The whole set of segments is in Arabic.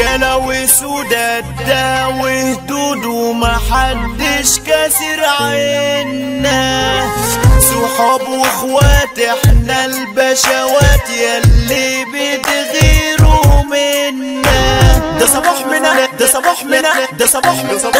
رجالة وسودات ده وهدود ومحدش كاسر عنا، صحاب واخوات احنا البشوات ياللي بتغيروا منا. ده صباح منا ده صباح منا ده صباح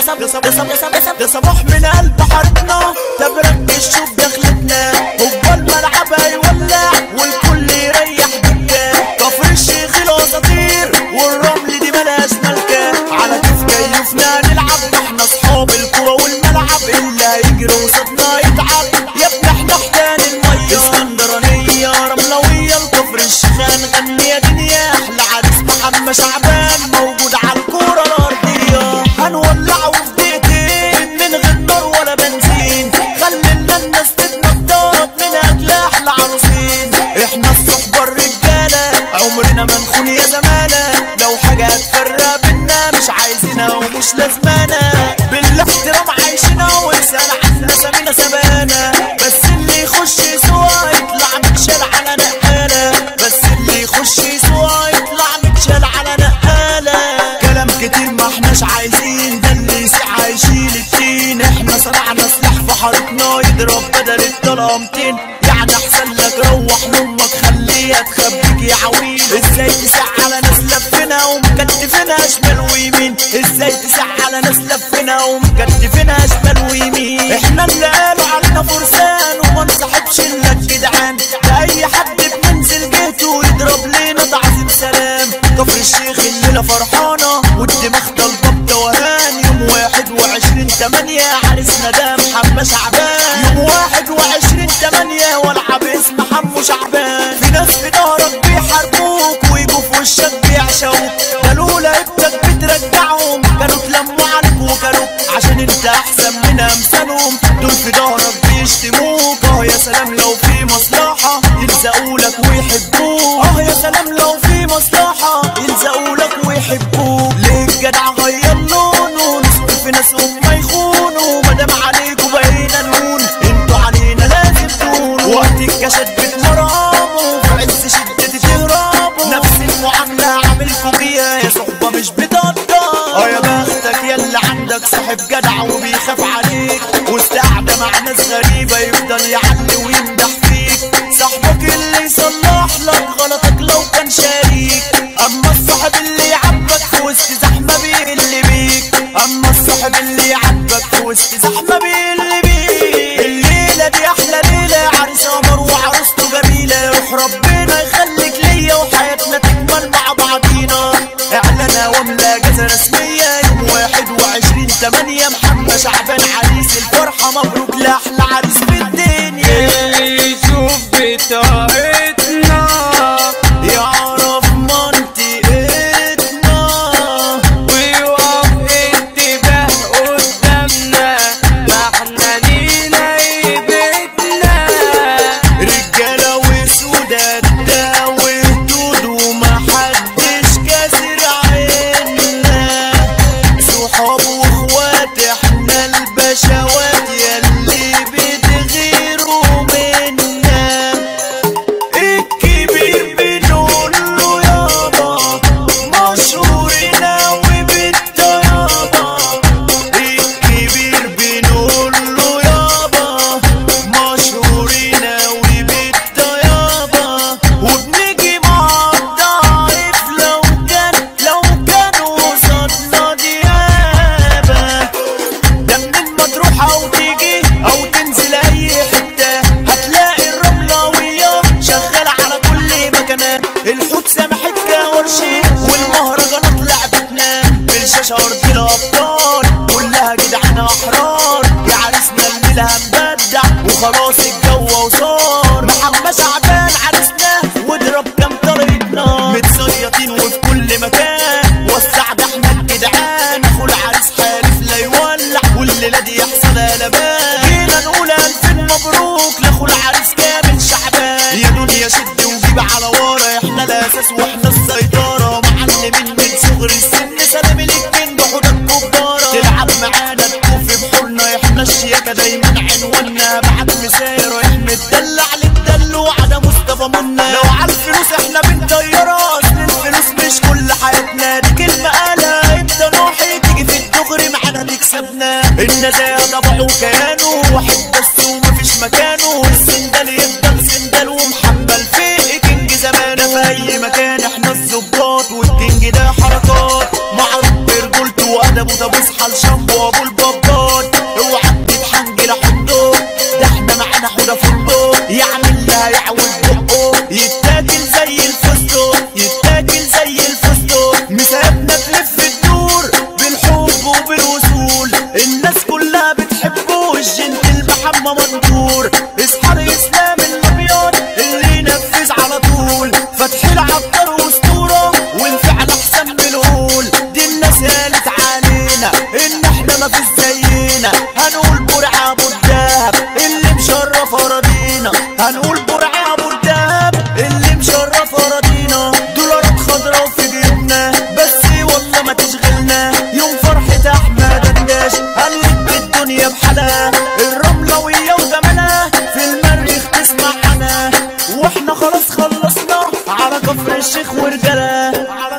ده صباح من قلب حارتنا، تبرك الشوف دخلتنا هو الملعب هيولع والكل يريح بكا. كفر الشيخ الاساطير والرمل دي ملاش ملكة، على كيف كيفنا نلعب احنا اصحاب الكرة والملعب، اللي هيجري وسطنا يتعب يا ابني احنا حيتان المية. اسكندرانية رملوية الكفر الشيخ هنغني يا دنيا، احلى عريس محمد شعبان موجود على الكرة الارضية. هنولعه في دقيقتين من غير نار ولا بنزين، خلينا الناس تتنطط من اجل احلى عروسين. احنا الصحبة الرجالة عمرنا ما نخون يا زمانة، لو حاجة هتفرق بينا مش عايزينها ومش لازمانة. بالاحترام عايشنا وانسان عنا سمينا سبانة، بس اللي يخش سوا يطلع متشال على نقالة، بس اللي يخش سوا يطلع متشال على نقالة. كلام كتير ما احناش عايزين، ده اللي يسيع هيشيل التين. احنا صنعنا سلاح في حارتنا يضرب بدل الطلقمتين، يعني احسن لك روح لامك خليها تخبيك يا عويل. ازاي تسع على ناس لفنا ومكتفنا شمال ويمين، ازاي تسع على ناس لفنا ومكتفنا شمال ويمين. احنا اللي قالوا علينا فرسان وما نصاحبش الا الجدعان، ده اي حد بننزل جهته يضرب لنا تعظيم سلام. كفر الشيخ الليله فرحانه والدماغ طالبه بتوهان، يوم 21/8 عريسنا ده محمد شعبان، يوم 21/8 والعب اسم حمو شعبان. في ناس في ظهرك بيحاربوك ويجوا في وشك بيعشقوك، قالوا لعبتك بترجعهم كانوا اتلموا عليك وكانوا عشان انت احسن من امثالهم. دول في ظهرك بيشتموك، يا سلام لو في مصلحه يلزقولك ويحبوك، يا سلام لو في مصلحه يلزقولك ويحبوك. ليه الجدع غير لونه نصبر في ناس ما يخونوا، مادام عليكوا بقينا نهون انتوا علينا لازم تهونوا. وقت الكشات بتمرموا في عز شدتي تهربوا، نفس المعامله عاملكوا بيها يا صحبه مش بتقدر. يا بختك ياللي عندك صاحب جدع وبيخاف عليك، وسط قعده مع ناس غريبه يفضل يعلي ويمدح فيك. صاحبك اللي يصلح لك غلطك لو كان شريك، اما الصاحب اللي يعبك في وسط زحمه بيقل بيك، اما الصاحب اللي يعبك في وسط زحمه بيقل بيك. الليله دي احلى ليله، عريس قمر وعروسته جميله، روح ربنا يخليك ليا وحياتنا تكمل مع بعضينا. اعلانها واملا جزا رسميه يوم 21/8 محمد شعبان عريس الفرحه، مبروك لاحلى عريس في الدنيا. اللي يشوف بطاقتنا يعرف منطقتنا ويقف انتباه قدامنا، ما احنا لينا هيبتنا. رجالة وسودات ده وهدود ومحدش كاسر عنا، صحاب واخوات احنا البشوات ياللي بتغيروا منا. الكبير بنقول له يابا مشهورين اوي بالطيابة، الكبير بنقول له يابا مشهورين اوي بالطيابة، وبنيجي مع الضعيف لو كان وصلنا ديابة. ده منين ما تروح او تيجي او تنزل اي حتة هتلاقي الرملوية شغالة على كل مكان، الحوت سامحك كورشي والمهرجانات لعبتنا، بالشاشة ارض الابطال كلها جدعانة احرار. يا عريسنا الليلة هنبدع وخلاص الجو وصار، محمد شعبان عريسنا واضرب كام طريقنا، متصيطين وفي كل مكان وسع ده احنا الجدعان. اخو العريس حالف لا يولع والليلة دي يحصل قلبان، جينا نقول 1000 مبروك لاخو العريس كامل شعبان. يا دنيا شد وجيب على ورا، احنا الاساس واحنا السيطرة، معلمين من صغر السن سلام للكينج حوضك كبارة. تلعب معانا تكوف بحورنا، احنا الشياكة دايما عنواننا، بعد مسير رايح متدلع للدلوع ده مصطفى منا. لو عالفلوس احنا بنطيرها، اصل الفلوس مش كل حياتنا، دي كلمة النزاهة طبعه وكيانه واحد بس ومفيش مكانه. السندال يفضل سندال ومحبل في كينج زمانه في اي مكان. احنا الظباط والكينج ده حركات معروف برجولته وادبه. طب اصحى لشامبو ابو البابات اوعى تتحنجل حطه ده احنا معانا حوده فندق يعمل لها يعوج بقه يتاكل زي الفستق يتاكل زي الفستق. مسابنا تلف الدور بالحب وبالوصول الناس كلها بتحبه الجنتل محمد منصور. اصحى الاسلام الابيض اللي ينفذ على طول فتح العطار واسطوره والفعل احسن من القول. دي الناس قالت علينا ان احنا مفيش زينا هنقول برعه ابو الدهب اللي مشرف اراضينا. هنقول برعه ابو الدهب اللي مشرف اراضينا. دولارات خضرا وفي جيبنا بس والله ما تشغلنا. يوم فرحة احمد الداش هنلب الدنيا بحالها. الرملوية وجمالها في المريخ تسمع عنها. واحنا خلاص خلصنا على كفر الشيخ ورجالها.